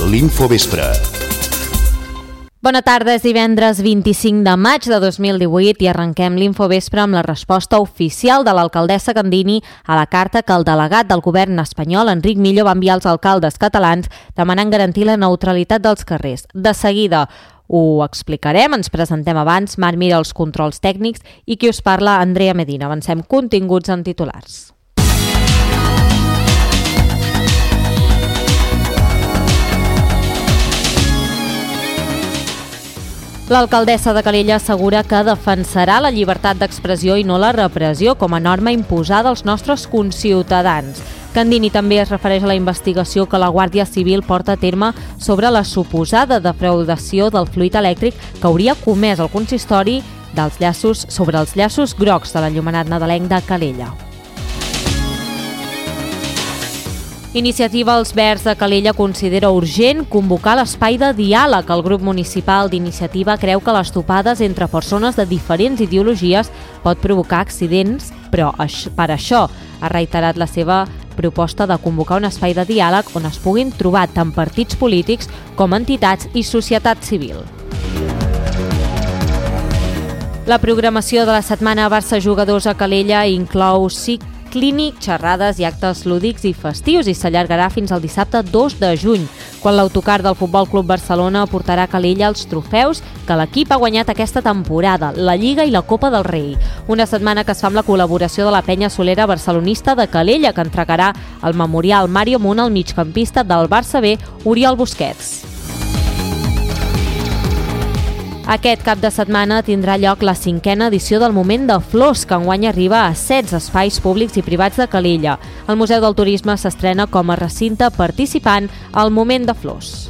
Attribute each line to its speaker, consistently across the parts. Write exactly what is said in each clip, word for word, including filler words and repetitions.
Speaker 1: l'Infovespre.
Speaker 2: Bona tarda, és divendres vint-i-cinc de maig de dos mil divuit i arrenquem l'Infovespre amb la resposta oficial de l'alcaldessa Candini a la carta que el delegat del govern espanyol, Enric Millo, va enviar als alcaldes catalans demanant garantir la neutralitat dels carrers. De seguida ho explicarem, ens presentem abans, Marc Mira els controls tècnics i qui us parla, Andrea Medina. Avancem continguts en titulars. L'alcaldessa de Calella assegura que defensarà la llibertat d'expressió i no la repressió com a norma imposada als nostres conciutadans. Candini també es refereix a la investigació que la Guàrdia Civil porta a terme sobre la suposada defraudació del fluid elèctric que hauria comès el consistori dels llaços sobre els llaços grocs de l'enllumenat nadalenc de Calella. Iniciativa Els Verds de Calella considera urgent convocar l'espai de diàleg. El grup municipal d'Iniciativa creu que les topades entre persones de diferents ideologies pot provocar accidents, però per això ha reiterat la seva proposta de convocar un espai de diàleg on es puguin trobar tant partits polítics com entitats i societat civil. La programació de la setmana Barça Jugadors a Calella inclou cinc clínic, xerrades i actes lúdics i festius i s'allargarà fins al dissabte dos de juny, quan l'autocar del Futbol Club Barcelona portarà a Calella els trofeus que l'equip ha guanyat aquesta temporada, la Lliga i la Copa del Rei. Una setmana que es fa amb la col·laboració de la penya solera barcelonista de Calella, que entregarà el memorial Mario Munt al migcampista del Barça B, Oriol Busquets. Aquest cap de setmana tindrà lloc la cinquena edició del Moment de Flors, que enguany arriba a setze espais públics i privats de Calella. El Museu del Turisme s'estrena com a recinte participant al Moment de Flors.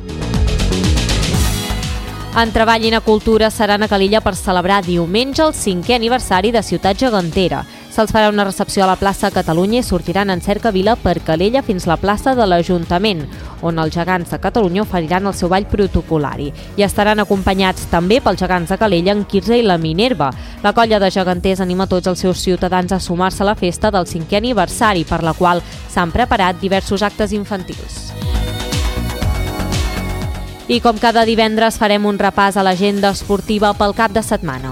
Speaker 2: En Treball i en Cultura seran a Calella per celebrar diumenge el cinquè aniversari de Ciutat Gegantera. Se'ls farà una recepció a la plaça Catalunya i sortiran en cercavila per Calella fins a la plaça de l'Ajuntament, on els gegants de Catalunya oferiran el seu ball protocolari i estaran acompanyats també pels gegants de Calella, en Quirze i la Minerva. La colla de geganters anima tots els seus ciutadans a sumar-se a la festa del cinquè aniversari, per la qual s'han preparat diversos actes infantils. I com cada divendres farem un repàs a l'agenda esportiva pel cap de setmana.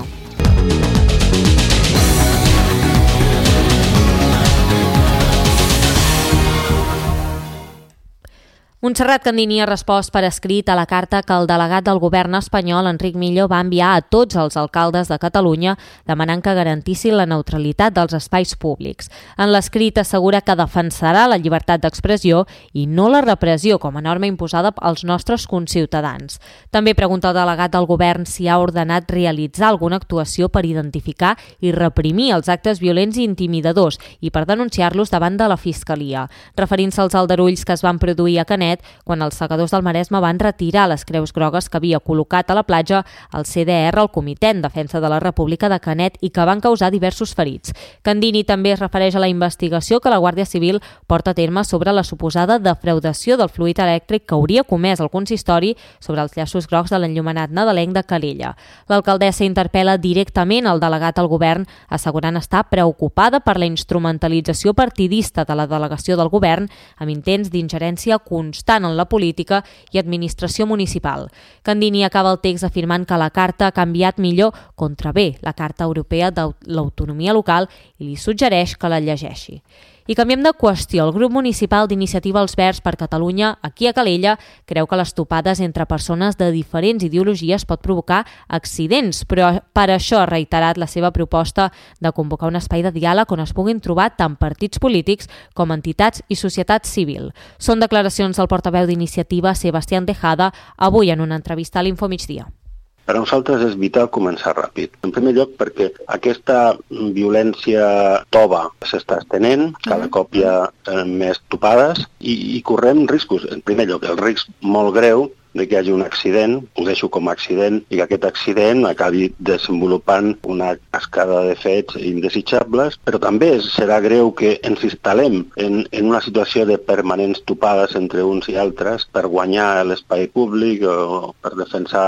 Speaker 2: Montserrat Candini ha respost per escrit a la carta que el delegat del govern espanyol, Enric Millo, va enviar a tots els alcaldes de Catalunya demanant que garantissin la neutralitat dels espais públics. En l'escrit assegura que defensarà la llibertat d'expressió i no la repressió com a norma imposada als nostres conciutadans. També pregunta el delegat del govern si ha ordenat realitzar alguna actuació per identificar i reprimir els actes violents i intimidadors i per denunciar-los davant de la Fiscalia, referint-se als aldarulls que es van produir a Canet quan els segadors del Maresme van retirar les creus grogues que havia col·locat a la platja el C D R, el Comitè en Defensa de la República de Canet, i que van causar diversos ferits. Candini també es refereix a la investigació que la Guàrdia Civil porta a terme sobre la suposada defraudació del fluid elèctric que hauria comès el consistori sobre els llaços grocs de l'enllumenat nadalenc de Calella. L'alcaldessa interpel·la directament al delegat al govern, assegurant estar preocupada per la instrumentalització partidista de la delegació del govern amb intents d'ingerència constant en la política i administració municipal. Candini acaba el text afirmant que la carta ha canviat millor contra bé la Carta Europea de l'Autonomia Local i li suggereix que la llegeixi. I canviem de qüestió. El grup municipal d'Iniciativa Els Verds per Catalunya, aquí a Calella, creu que les topades entre persones de diferents ideologies pot provocar accidents, però per això ha reiterat la seva proposta de convocar un espai de diàleg on es puguin trobar tant partits polítics com entitats i societat civil. Són declaracions del portaveu d'Iniciativa, Sebastián Tejada, avui en una entrevista a l'Infomigdia.
Speaker 3: Per a nosaltres és vital començar ràpid. En primer lloc perquè aquesta violència tova s'està estenent, cada cop hi ha més topades i, i correm riscos. En primer lloc, el risc molt greu de que hi hagi un accident, ho deixo com a accident, i que aquest accident acabi desenvolupant una cascada de fets indesitjables, però també serà greu que ens instal·lem en, en una situació de permanents topades entre uns i altres per guanyar l'espai públic o per defensar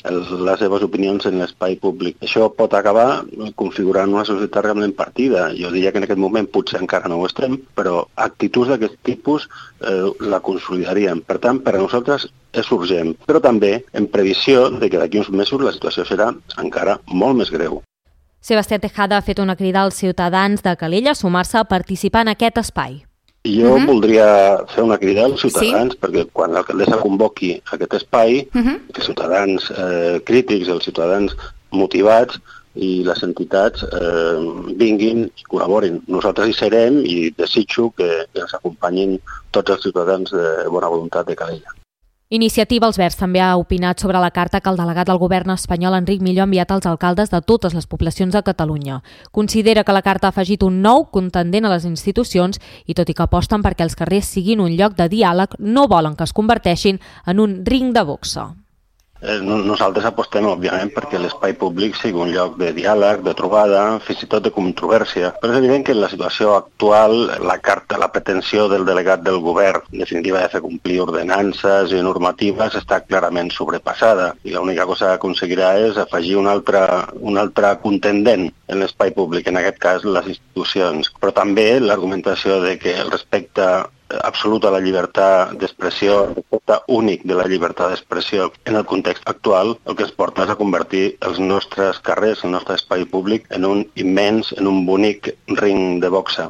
Speaker 3: les seves opinions en l'espai públic. Això pot acabar configurant una societat realment partida. Jo diria que en aquest moment potser encara no ho estem, però actituds d'aquest tipus eh, la consolidaríem. Per tant, per a nosaltres és urgent, però també en previsió de que d'aquí uns mesos la situació serà encara molt més greu.
Speaker 2: Sebastià Tejada ha fet una crida als ciutadans de Calella a sumar-se a participar en aquest espai.
Speaker 3: Jo uh-huh. voldria fer una crida als ciutadans, sí? perquè quan l'alcaldessa convoqui aquest espai, uh-huh. que els ciutadans eh, crítics, els ciutadans motivats i les entitats eh, vinguin i col·laborin. Nosaltres hi serem i desitjo que, que ens acompanyin tots els ciutadans de bona voluntat de Calella.
Speaker 2: Iniciativa Els Verds també ha opinat sobre la carta que el delegat del govern espanyol Enric Millo ha enviat als alcaldes de totes les poblacions de Catalunya. Considera que la carta ha afegit un nou contendent a les institucions i tot i que aposten perquè els carrers siguin un lloc de diàleg, no volen que es converteixin en un ring de boxa.
Speaker 3: Eh, nosaltres apostem, òbviament, perquè l'espai públic sigui un lloc de diàleg, de trobada, fins i tot de controvèrsia. Però és evident que en la situació actual, la carta, la pretensió del delegat del govern, en definitiva, de fer complir ordenances i normatives, està clarament sobrepassada. I l'única cosa que aconseguirà és afegir un altre, un altre contendent en l'espai públic, en aquest cas les institucions. Però també l'argumentació de que el respecte absolut a la llibertat d'expressió, el respecte únic de la llibertat d'expressió en el context actual, el que ens porta és a convertir els nostres carrers, el nostre espai públic, en un immens, en un bonic ring de boxa.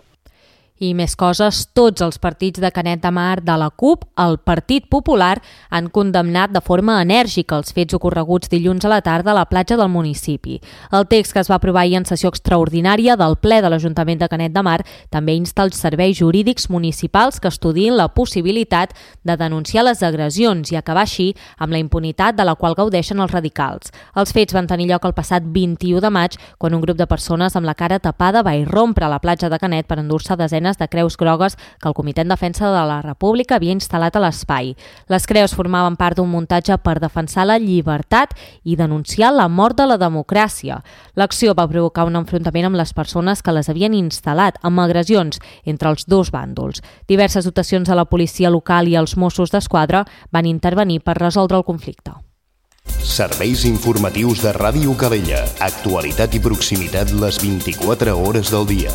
Speaker 2: I més coses, tots els partits de Canet de Mar, de la CUP, el Partit Popular, han condemnat de forma enèrgica els fets ocorreguts dilluns a la tarda a la platja del municipi. El text que es va aprovar ahir en sessió extraordinària del ple de l'Ajuntament de Canet de Mar també insta els serveis jurídics municipals que estudiïn la possibilitat de denunciar les agressions i acabar així amb la impunitat de la qual gaudeixen els radicals. Els fets van tenir lloc el passat vint-i-u de maig, quan un grup de persones amb la cara tapada va irrompre a la platja de Canet per endur-se desenes de creus grogues que el Comitè en Defensa de la República havia instal·lat a l'espai. Les creus formaven part d'un muntatge per defensar la llibertat i denunciar la mort de la democràcia. L'acció va provocar un enfrontament amb les persones que les havien instal·lat, amb agressions entre els dos bàndols. Diverses dotacions de la policia local i els Mossos d'Esquadra van intervenir per resoldre el conflicte.
Speaker 1: Serveis informatius de Ràdio Calella. Actualitat i proximitat les vint-i-quatre hores del dia.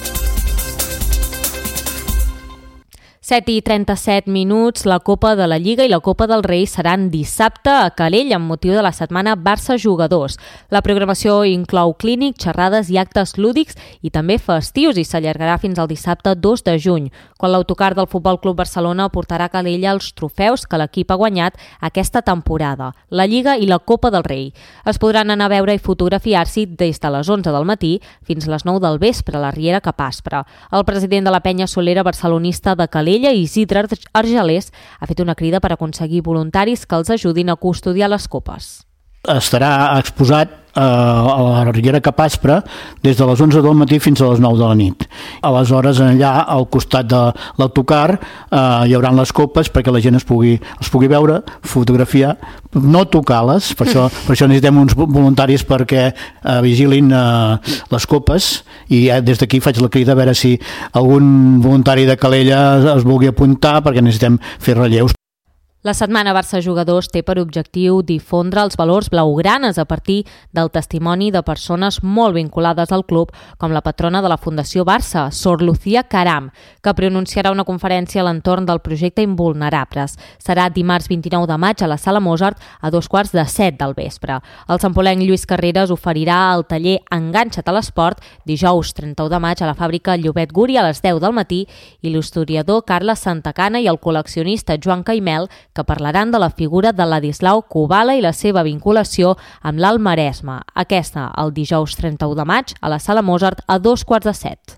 Speaker 2: set i trenta-set minuts, la Copa de la Lliga i la Copa del Rei seran dissabte a Calella amb motiu de la setmana Barça Jugadors. La programació inclou clínic, xerrades i actes lúdics i també festius i s'allargarà fins al dissabte dos de juny, quan l'autocar del Futbol Club Barcelona portarà a Calella els trofeus que l'equip ha guanyat aquesta temporada, la Lliga i la Copa del Rei. Es podran anar a veure i fotografiar-s'hi des de les onze del matí fins a les nou del vespre a la Riera Capaspre. El president de la penya solera barcelonista de Calella, Isidre Argelers, ha fet una crida per aconseguir voluntaris que els ajudin a custodiar les copes.
Speaker 4: Estarà exposat a la Riera Capaspre des de les onze del matí fins a les nou de la nit. Aleshores, allà, al costat de l'autocar, eh, hi haurà les copes perquè la gent es pugui, es pugui veure, fotografiar, no tocar-les, per això, per això necessitem uns voluntaris perquè eh, vigilin eh, les copes, i eh, des d'aquí faig la crida a veure si algun voluntari de Calella es vulgui apuntar perquè necessitem fer relleus.
Speaker 2: La setmana Barça Jugadors té per objectiu difondre els valors blaugranes a partir del testimoni de persones molt vinculades al club, com la patrona de la Fundació Barça, Sor Lucía Caram, que pronunciarà una conferència a l'entorn del projecte Invulnerables. Serà dimarts vint-i-nou de maig a la Sala Mozart a dos quarts de set del vespre. El sampolenc Lluís Carreras oferirà el taller Enganxa't a l'esport dijous trenta-u de maig a la fàbrica Llobet Guri a les deu del matí i l'historiador Carles Santacana i el col·leccionista Joan Caimel, que parlaran de la figura de Ladislau Kubala i la seva vinculació amb l'Alt Maresme. Aquesta, el dijous trenta-u de maig, a la Sala Mozart a dos quarts de set.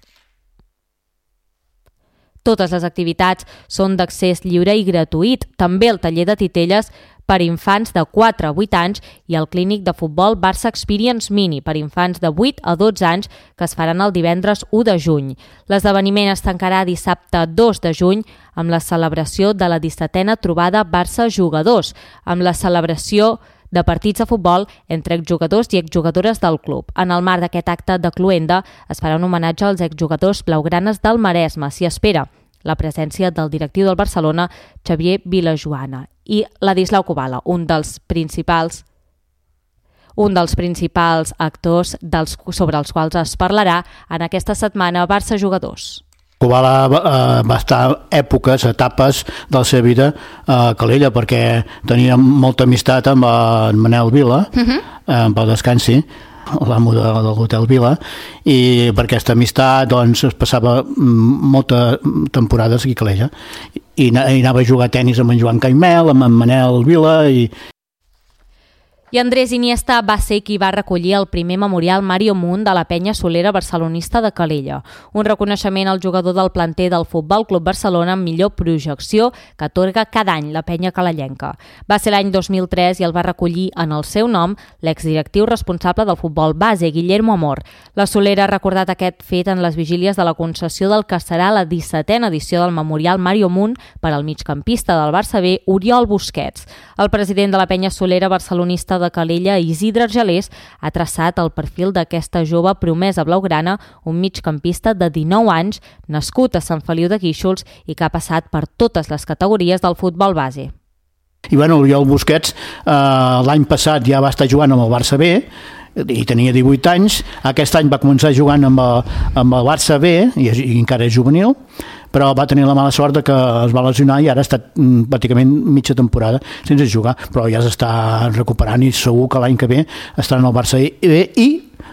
Speaker 2: Totes les activitats són d'accés lliure i gratuït, també el taller de titelles per infants de quatre a vuit anys i el clínic de futbol Barça Experience Mini per infants de vuit a dotze anys que es faran el divendres u de juny. L'esdeveniment es tancarà dissabte dos de juny amb la celebració de la dissetena trobada Barça Jugadors, amb la celebració de partits de futbol entre exjugadors i exjugadores del club. En el marc d'aquest acte de cloenda es farà un homenatge als exjugadors blaugranes del Maresme. S'hi espera la presència del directiu del Barcelona, Xavier Vilajoana, i Ladislau Kubala, un dels principals un dels principals actors dels, sobre els quals es parlarà en aquesta setmana Barça Jugadors.
Speaker 4: Kubala eh, va estar èpoques, etapes de la seva vida a Calella, perquè tenia molta amistat amb en Manel Vila, uh-huh. eh, pel descansi, l'amo de, de l'Hotel Vila, i per aquesta amistat doncs, es passava moltes temporades aquí a Calella. I, i anava a jugar a tenis amb en Joan Caimel, amb en Manel Vila, i
Speaker 2: I Andrés Iniesta va ser qui va recollir el primer memorial Mario Munt de la penya solera barcelonista de Calella, un reconeixement al jugador del planter del Futbol Club Barcelona amb millor projecció que atorga cada any la penya calellenca. Va ser l'any dos mil tres i el va recollir en el seu nom l'exdirectiu responsable del futbol base, Guillermo Amor. La solera ha recordat aquest fet en les vigílies de la concessió del que serà la dissetena edició del memorial Mario Munt per al migcampista del Barça B, Oriol Busquets. El president de la penya solera barcelonista de Calella, Isidre Argelers, ha traçat el perfil d'aquesta jove promesa blaugrana, un migcampista de dinou anys, nascut a Sant Feliu de Guíxols i que ha passat per totes les categories del futbol base.
Speaker 4: I bueno, Oriol Busquets eh, l'any passat ja va estar jugant amb el Barça B i tenia divuit anys. Aquest any va començar jugant amb el, amb el Barça B i, i encara és juvenil, però va tenir la mala sort que es va lesionar i ara ha estat mm, pràcticament mitja temporada sense jugar, però ja s'està recuperant i segur que l'any que ve estarà en el Barça B i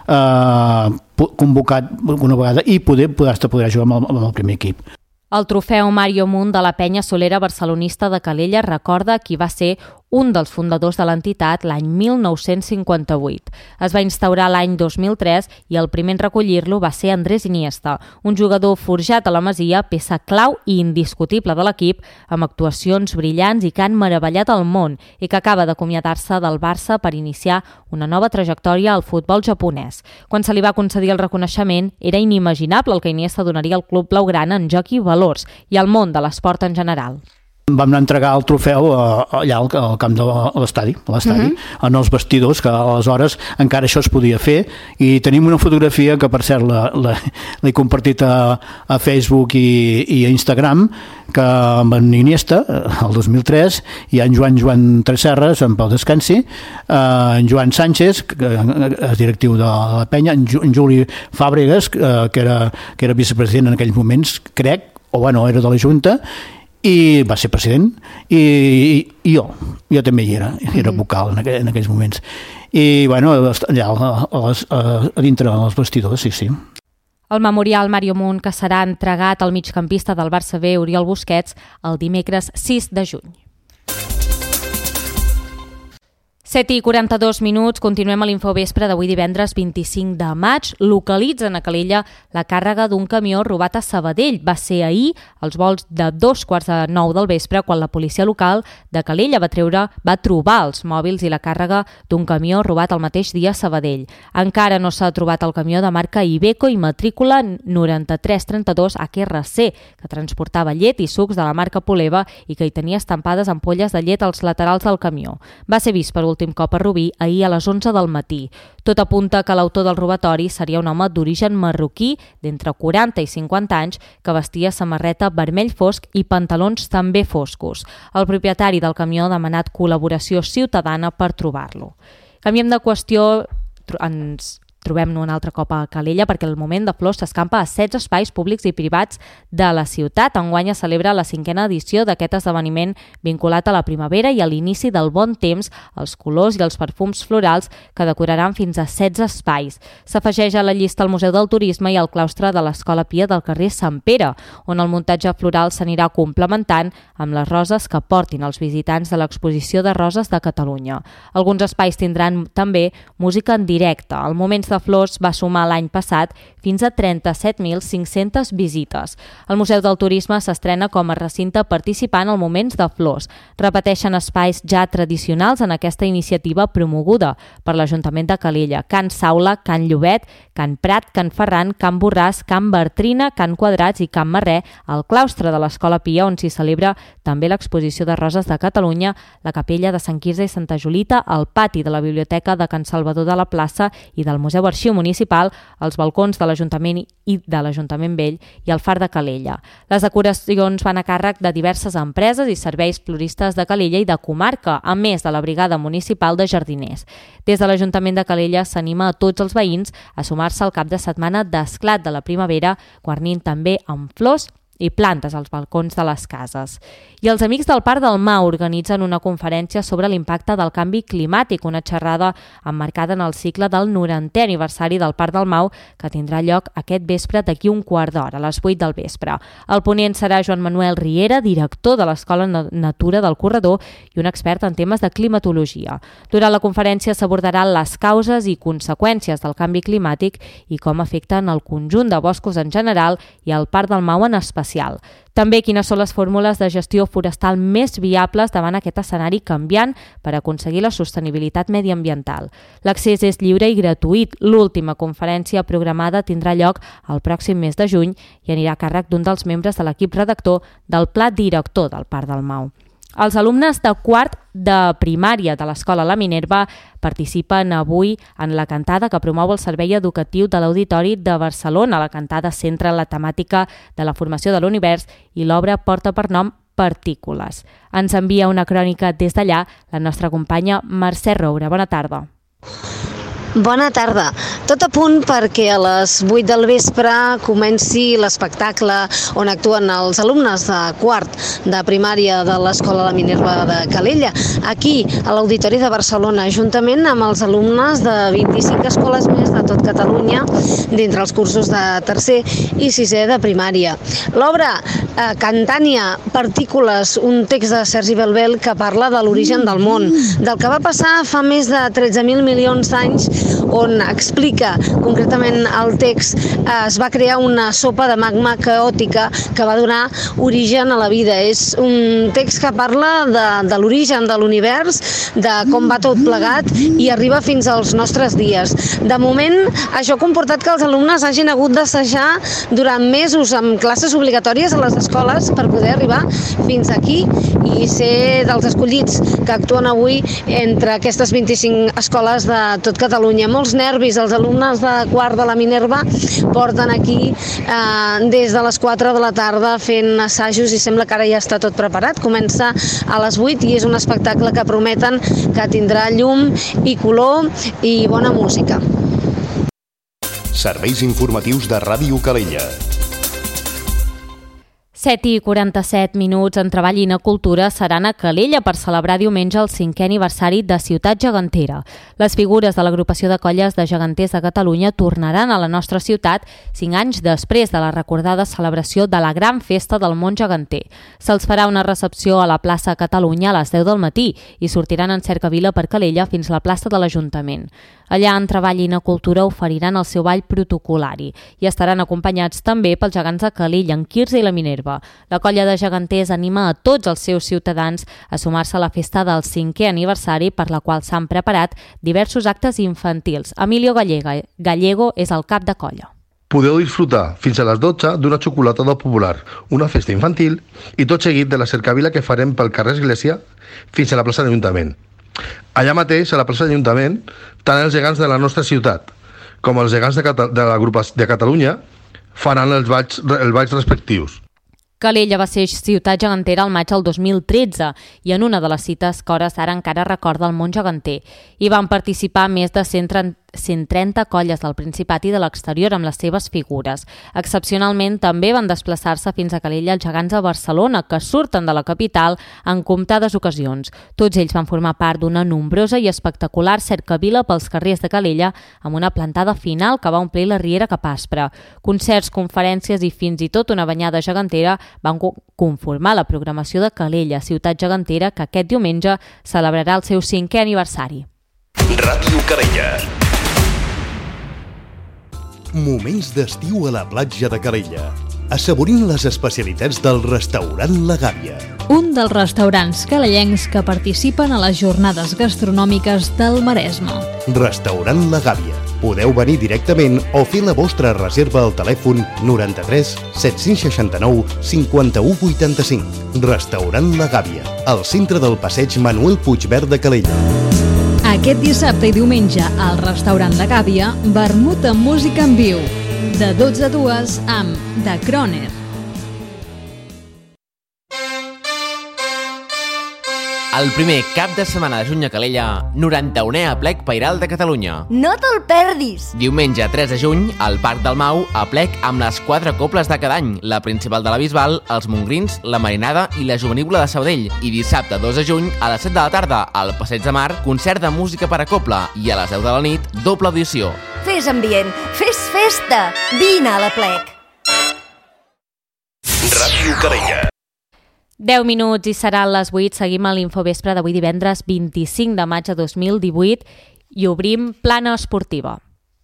Speaker 4: eh, convocat una vegada i poder, poder, poder jugar amb el, amb el primer equip.
Speaker 2: El trofeu Mario Munt de la penya solera barcelonista de Calella recorda qui va ser un dels fundadors de l'entitat l'any mil nou-cents cinquanta-vuit. Es va instaurar l'any dos mil tres i el primer en recollir-lo va ser Andrés Iniesta, un jugador forjat a la Masia, peça clau i indiscutible de l'equip, amb actuacions brillants i que han meravellat el món i que acaba d'acomiadar-se del Barça per iniciar una nova trajectòria al futbol japonès. Quan se li va concedir el reconeixement, era inimaginable el que Iniesta donaria al club blaugrana en joc i valors i al món de l'esport en general.
Speaker 4: Vam entregar el trofeu allà al camp de l'estadi, a l'estadi, uh-huh. en els vestidors, que aleshores encara això es podia fer, i tenim una fotografia que per cert l'he compartit a, a Facebook i, i a Instagram, que amb en Iniesta, el dos mil tres, i en Joan Joan Tresserres, en Pau Descansi, en Joan Sánchez, que és directiu de la penya, en Juli Fàbregas, que era, que era vicepresident en aquells moments, crec, o bueno, era de la Junta, i va ser president i, i, i jo, jo també hi era era vocal en, aqu en aquells moments i bueno, allà a, a, a dintre dels vestidors, sí, sí.
Speaker 2: El memorial Mario Munt que serà entregat al migcampista del Barça B, Oriol Busquets, el dimecres sis de juny. set i quaranta-dos minuts, continuem a l'Infovespre d'avui divendres vint-i-cinc de maig. Localitzen a Calella la càrrega d'un camió robat a Sabadell. Va ser ahir, als vols de dos quarts de nou del vespre, quan la policia local de Calella va treure, va trobar els mòbils i la càrrega d'un camió robat el mateix dia a Sabadell. Encara no s'ha trobat el camió de marca Iveco i matrícula noranta-tres trenta-dos H R C, que transportava llet i sucs de la marca Poleva i que hi tenia estampades ampolles de llet als laterals del camió. Va ser vist per últim cop a Rubí ahir a les onze del matí. Tot apunta que l'autor del robatori seria un home d'origen marroquí d'entre quaranta i cinquanta anys que vestia samarreta vermell fosc i pantalons també foscos. El propietari del camió ha demanat col·laboració ciutadana per trobar-lo. Canviem de qüestió, ens trobem-nos un altre cop a Calella perquè el moment de flors s'escampa a setze espais públics i privats de la ciutat. Enguany es celebra la cinquena edició d'aquest esdeveniment vinculat a la primavera i a l'inici del bon temps, els colors i els perfums florals que decoraran fins a setze espais. S'afegeix a la llista el Museu del Turisme i el claustre de l'Escola Pia del carrer Sant Pere, on el muntatge floral s'anirà complementant amb les roses que portin els visitants de l'Exposició de Roses de Catalunya. Alguns espais tindran també música en directe. El Moments de Flors va sumar l'any passat fins a trenta-set mil cinc-centes visites. El Museu del Turisme s'estrena com a recinte participant al Moments de Flors. Repeteixen espais ja tradicionals en aquesta iniciativa promoguda per l'Ajuntament de Calella: Can Saula, Can Llobet, Can Prat, Can Ferran, Can Borràs, Can Bertrina, Can Quadrats i Can Marrè, al claustre de l'Escola Pia, on s'hi celebra també l'Exposició de Roses de Catalunya, la Capella de Sant Quirze i Santa Julita, el pati de la Biblioteca de Can Salvador de la Plaça i del Museu Museu Arxiu Municipal, els balcons de l'Ajuntament i de l'Ajuntament Vell i el Far de Calella. Les decoracions van a càrrec de diverses empreses i serveis floristes de Calella i de comarca, a més de la Brigada Municipal de Jardiners. Des de l'Ajuntament de Calella s'anima a tots els veïns a sumar-se al cap de setmana d'esclat de la primavera, guarnint també amb flors i plantes als balcons de les cases. I els Amics del Parc del Mau organitzen una conferència sobre l'impacte del canvi climàtic, una xerrada emmarcada en el cicle del norantè aniversari del Parc del Mau, que tindrà lloc aquest vespre d'aquí un quart d'hora, a les vuit del vespre. El ponent serà Joan Manuel Riera, director de l'Escola Natura del Corredor i un expert en temes de climatologia. Durant la conferència s'abordaran les causes i conseqüències del canvi climàtic i com afecten el conjunt de boscos en general i el Parc del Mau en especial. També quines són les fórmules de gestió forestal més viables davant aquest escenari canviant per aconseguir la sostenibilitat mediambiental. L'accés és lliure i gratuït. L'última conferència programada tindrà lloc el pròxim mes de juny i anirà a càrrec d'un dels membres de l'equip redactor del Pla Director del Parc del Mau. Els alumnes de quart de primària de l'Escola La Minerva participen avui en la cantada que promou el Servei Educatiu de l'Auditori de Barcelona. La cantada centra la temàtica de la formació de l'univers i l'obra porta per nom Partícules. Ens envia una crònica des d'allà la nostra companya Mercè Roure. Bona tarda.
Speaker 5: Bona tarda. Tot a punt perquè a les vuit del vespre comenci l'espectacle on actuen els alumnes de quart de primària de l'Escola La Minerva de Calella, aquí a l'Auditori de Barcelona, juntament amb els alumnes de vint-i-cinc escoles més de tot Catalunya, dintre els cursos de tercer i sisè de primària. L'obra eh, Cantània, Partícules, un text de Sergi Belbel que parla de l'origen del món, del que va passar fa més de tretze mil milions d'anys, on explica concretament el text, es va crear una sopa de magma caòtica que va donar origen a la vida. És un text que parla de, de l'origen de l'univers, de com va tot plegat i arriba fins als nostres dies. De moment, això ha comportat que els alumnes hagin hagut d'assajar durant mesos amb classes obligatòries a les escoles per poder arribar fins aquí i ser dels escollits que actuen avui entre aquestes vint-i-cinc escoles de tot Catalunya. Molts nervis, els alumnes de quart de la Minerva porten aquí eh, des de les quatre de la tarda fent assajos i sembla que ara ja està tot preparat. Comença a les vuit i és un espectacle que prometen que tindrà llum i color i bona música.
Speaker 1: Serveis informatius de Ràdio Calella.
Speaker 2: set i quaranta-set minuts en Treball i na Cultura seran a Calella per celebrar diumenge el cinquè aniversari de Ciutat Gegantera. Les figures de l'agrupació de colles de geganters de Catalunya tornaran a la nostra ciutat cinc anys després de la recordada celebració de la gran festa del món geganter. Se'ls farà una recepció a la plaça Catalunya a les deu del matí i sortiran en cercavila per Calella fins a la plaça de l'Ajuntament. Allà en Treball i na Cultura oferiran el seu ball protocolari i estaran acompanyats també pels gegants de Calella, en Quirze i la Minerva. La colla de geganters anima a tots els seus ciutadans a sumar-se a la festa del cinquè aniversari, per la qual s'han preparat diversos actes infantils. Emilio Gallega, Gallego és el cap de colla.
Speaker 6: Podeu disfrutar fins a les dotze d'una xocolatada popular, una festa infantil i tot seguit de la cercavila que farem pel carrer Església fins a la plaça de l'Ajuntament. Allà mateix, a la plaça de l'Ajuntament, tant els gegants de la nostra ciutat com els gegants de, Cata- de la grup de Catalunya faran els balls, els balls respectius.
Speaker 2: Calella va ser ciutat gegantera al maig del dos mil tretze i en una de les cites que hores d'ara encara recorda el món geganter. Hi van participar més de cent trenta colles del Principat i de l'exterior amb les seves figures. Excepcionalment també van desplaçar-se fins a Calella els gegants de Barcelona, que surten de la capital en comptades ocasions. Tots ells van formar part d'una nombrosa i espectacular cercavila pels carrers de Calella amb una plantada final que va omplir la riera cap aspre. Concerts, conferències i fins i tot una banyada gegantera van conformar la programació de Calella, ciutat gegantera, que aquest diumenge celebrarà el seu cinquè aniversari.
Speaker 1: Ràdio Calella. Moments d'estiu a la platja de Calella. Assaborint les especialitats del restaurant La Gàbia.
Speaker 7: Un dels restaurants calellencs que participen a les jornades gastronòmiques del Maresme.
Speaker 1: Restaurant La Gàbia. Podeu venir directament o fer la vostra reserva al telèfon noranta-tres set-cents seixanta-nou cinquanta-u vuitanta-cinc. Restaurant La Gàbia, al centre del passeig Manuel Puigverd de Calella.
Speaker 7: Aquest Aquest dissabte i diumenge al restaurant La Gàbia, vermut amb música en viu, de dotze a dues amb The Croner.
Speaker 8: El primer cap de setmana de juny a Calella, noranta-unè Aplec Pairal de Catalunya.
Speaker 9: No te'l perdis!
Speaker 8: Diumenge tres de juny, al Parc del Mau, Aplec amb les quatre coples de cada any, la principal de la Bisbal, els Montgrins, la Marinada i la Jovenívola de Sabadell. I dissabte dos de juny, a les set de la tarda, al Passeig de Mar, concert de música per a copla i a les deu de la nit, doble audició.
Speaker 9: Fes ambient, fes festa, vine a l'Aplec.
Speaker 1: Ràdio Calella.
Speaker 2: deu minuts i seran les vuit. Seguim a l'Infovespre d'avui divendres vint-i-cinc de maig de dos mil divuit i obrim Plana Esportiva.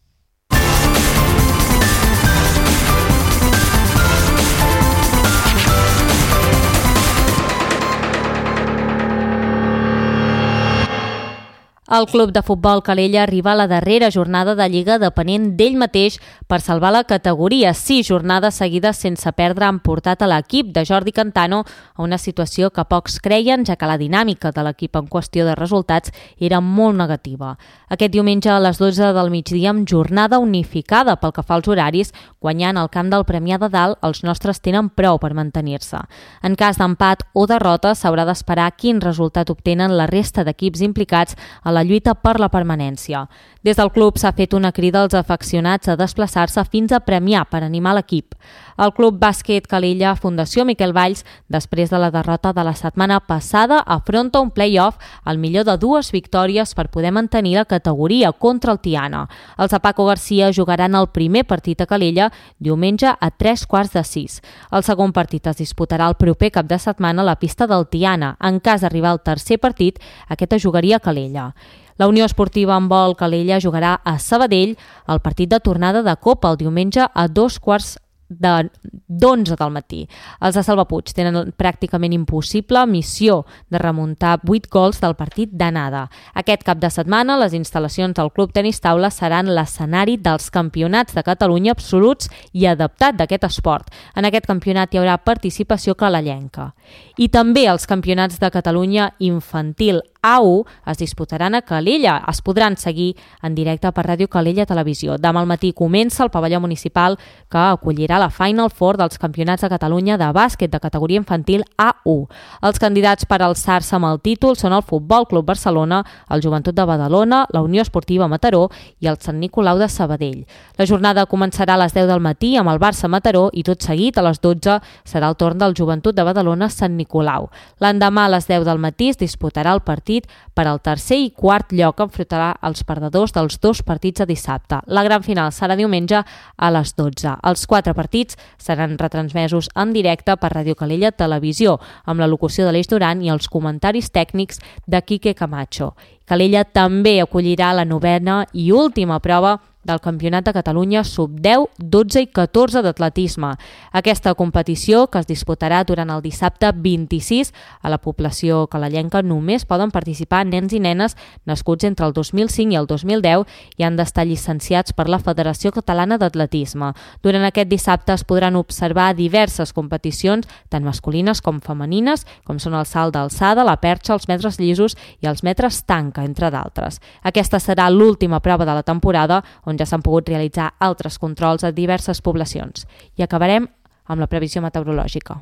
Speaker 2: El club de futbol Calella arriba a la darrera jornada de Lliga depenent d'ell mateix per salvar la categoria. Sis jornades seguides sense perdre han portat a l'equip de Jordi Cantano a una situació que pocs creien, ja que la dinàmica de l'equip en qüestió de resultats era molt negativa. Aquest diumenge a les dotze del migdia, amb jornada unificada pel que fa als horaris, guanyant el camp del Premià de Dalt, els nostres tenen prou per mantenir-se. En cas d'empat o derrota, s'haurà d'esperar quin resultat obtenen la resta d'equips implicats a la lluita per la permanència. Des del club s'ha fet una crida als afeccionats a desplaçar-se fins a Premià per animar l'equip. El Club Bàsquet Calella Fundació Miquel Valls, després de la derrota de la setmana passada, afronta un play-off al millor de dues victòries per poder mantenir la categoria contra el Tiana. Els de Paco Garcia jugaran el primer partit a Calella diumenge a tres quarts de sis. El segon partit es disputarà el proper cap de setmana a la pista del Tiana. En cas d'arribar al tercer partit, aquest es jugaria a Calella. La Unió Esportiva Handbol Calella jugarà a Sabadell el partit de tornada de Copa el diumenge a dos quarts de d'onze del matí. Els de Salvapuig tenen pràcticament impossible missió de remuntar vuit gols del partit d'anada. Aquest cap de setmana, les instal·lacions del Club Tenis Taula seran l'escenari dels campionats de Catalunya absoluts i adaptat d'aquest esport. En aquest campionat hi haurà participació calellenca. I també els campionats de Catalunya infantil A u es disputaran a Calella. Es podran seguir en directe per Ràdio Calella Televisió. Demà al matí comença el pavelló municipal que acollirà la Final Four dels campionats de Catalunya de bàsquet de categoria infantil A u. Els candidats per alçar-se amb el títol són el Futbol Club Barcelona, el Joventut de Badalona, la Unió Esportiva Mataró i el Sant Nicolau de Sabadell. La jornada començarà a les deu del matí amb el Barça Mataró i tot seguit a les dotze serà el torn del Joventut de Badalona Sant Nicolau. L'endemà a les deu del matí es disputarà el partit per al tercer i quart lloc, que enfrontarà els perdedors dels dos partits de dissabte. La gran final serà diumenge a les dotze. Els quatre partits seran retransmesos en directe per Ràdio Calella Televisió, amb la locució de l'Eix Duran i els comentaris tècnics de Quique Camacho. Calella també acollirà la novena i última prova del Campionat de Catalunya sub deu, dotze i catorze d'atletisme. Aquesta competició, que es disputarà durant el dissabte vint-i-sis, a la població calellenca només poden participar nens i nenes nascuts entre el dos mil cinc i el dos mil deu i han d'estar llicenciats per la Federació Catalana d'Atletisme. Durant aquest dissabte es podran observar diverses competicions, tant masculines com femenines, com són el salt d'alçada, la perxa, els metres llisos i els metres tanca, entre d'altres. Aquesta serà l'última prova de la temporada, on ja s'han pogut realitzar altres controls a diverses poblacions. I acabarem amb la previsió meteorològica.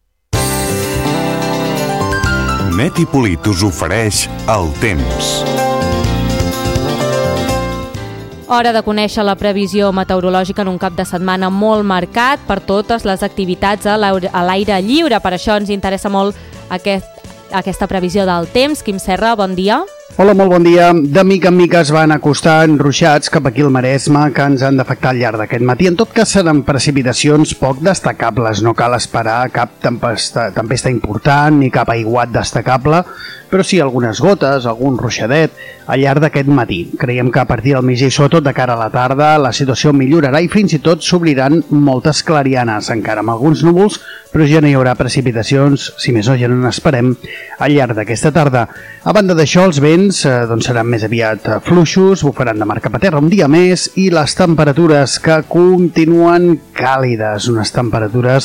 Speaker 1: Metipolit us ofereix el temps.
Speaker 2: Hora de conèixer la previsió meteorològica en un cap de setmana molt marcat per totes les activitats a l'aire lliure. Per això ens interessa molt aquest, aquesta previsió del temps. Quim Serra, bon dia.
Speaker 10: Hola, molt bon dia. De mica en mica es van acostant ruixats cap aquí al Maresme que ens han d'afectar al llarg d'aquest matí. En tot cas seran precipitacions poc destacables. No cal esperar cap tempesta, tempesta important ni cap aiguat destacable, però sí algunes gotes, algun ruixadet al llarg d'aquest matí. Creiem que a partir del migdia i sobretot de cara a la tarda la situació millorarà i fins i tot s'obriran moltes clarianes, encara amb alguns núvols, però ja no hi haurà precipitacions, si més no ja no n'esperem, al llarg d'aquesta tarda. A banda d'això, els vents eh, doncs seran més aviat fluixos, bufaran de mar cap a terra un dia més i les temperatures que continuen càlides, unes temperatures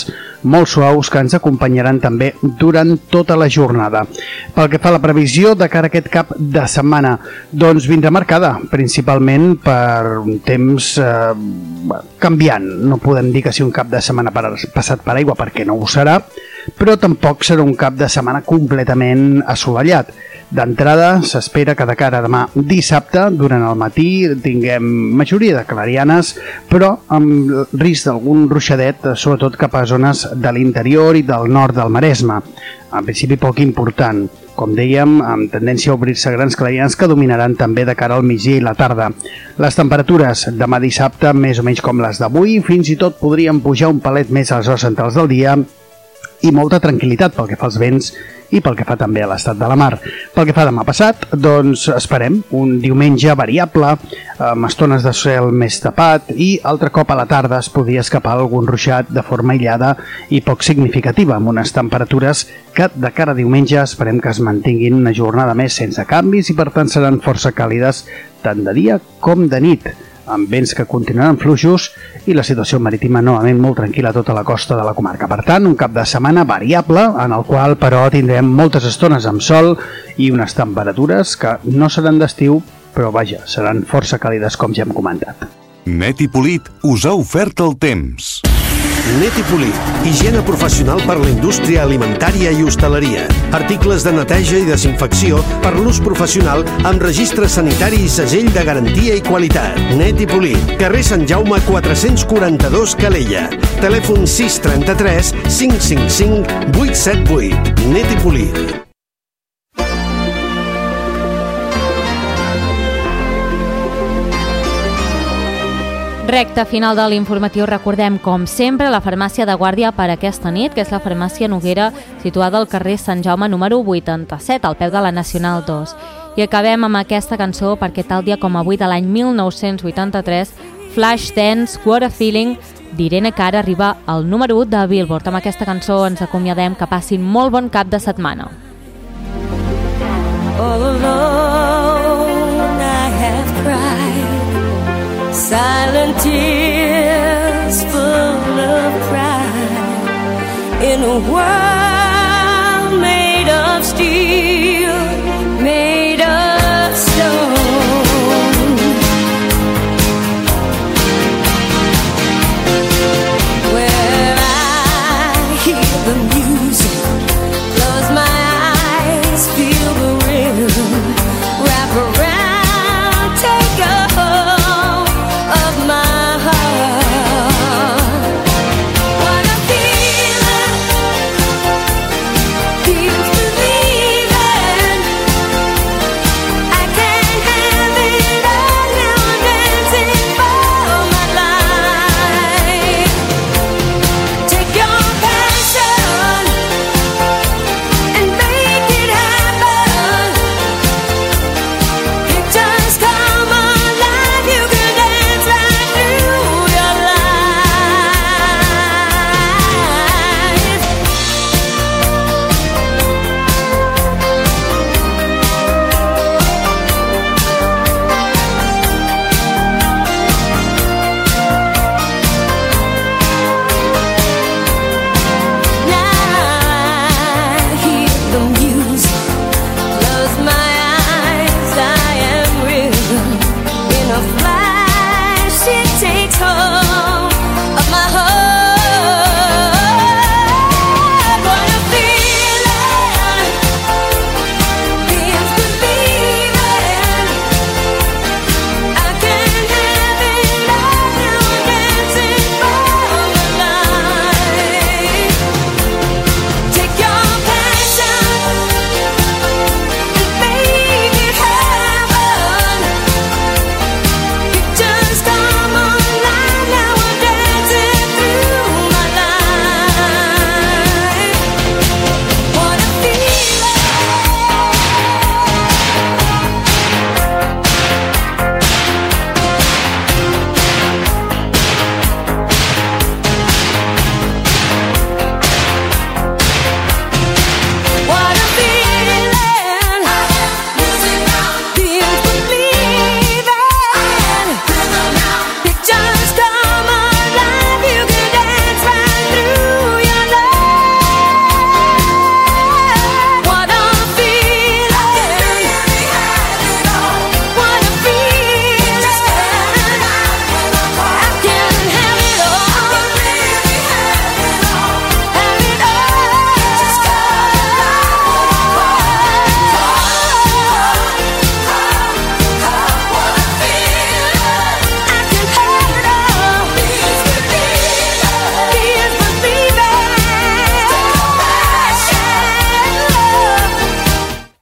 Speaker 10: molt suaus que ens acompanyaran també durant tota la jornada. Pel que fa a la previsió de cara a aquest cap de setmana, doncs vindrà marcada principalment per un temps eh, canviant. No podem dir que sigui un cap de setmana passat per aigua perquè no ho serà, però tampoc serà un cap de setmana completament assolellat. D'entrada, s'espera que de cara a demà dissabte, durant el matí, tinguem majoria de clarianes, però amb risc d'algun ruixadet, sobretot cap a zones de l'interior i del nord del Maresme. En principi poc important, com dèiem, amb tendència a obrir-se grans clarianes que dominaran també de cara al migdia i la tarda. Les temperatures demà dissabte, més o menys com les d'avui, fins i tot podrien pujar un palet més a les hores centrals del dia, i molta tranquil·litat pel que fa als vents i pel que fa també a l'estat de la mar. Pel que fa a demà passat, doncs esperem un diumenge variable, amb estones de cel més tapat i altre cop a la tarda es podria escapar algun ruixat de forma aïllada i poc significativa, amb unes temperatures que de cara a diumenge esperem que es mantinguin una jornada més sense canvis i per tant seran força càlides tant de dia com de nit, amb vents que continuaran fluixos i la situació marítima novament molt tranquil·la a tota la costa de la comarca. Per tant, un cap de setmana variable en el qual, però, tindrem moltes estones amb sol i unes temperatures que no seran d'estiu, però vaja, seran força càlides com ja hem comentat.
Speaker 11: Net i Polit us ha ofert el temps.
Speaker 12: Net i Polit, higiene professional per la indústria alimentària i hostaleria. Articles de neteja i desinfecció per l'ús professional amb registre sanitari i segell de garantia i qualitat. Net i Polit, carrer Sant Jaume quatre-cents quaranta-dos, Calella. Telèfon sis trenta-tres cinc cinc cinc vuit set vuit. Net i Polit.
Speaker 2: Recte final de l'informatiu, recordem, com sempre, la farmàcia de guàrdia per aquesta nit, que és la farmàcia Noguera, situada al carrer Sant Jaume número vuitanta-set, al peu de la Nacional dos. I acabem amb aquesta cançó perquè tal dia com avui de l'any mil nou-cents vuitanta-tres, Flashdance, What a Feeling, d'Irene Cara arriba al número u de Billboard. Amb aquesta cançó ens acomiadem, que passin molt bon cap de setmana.
Speaker 13: All alone I have cried silent tears full of pride in a world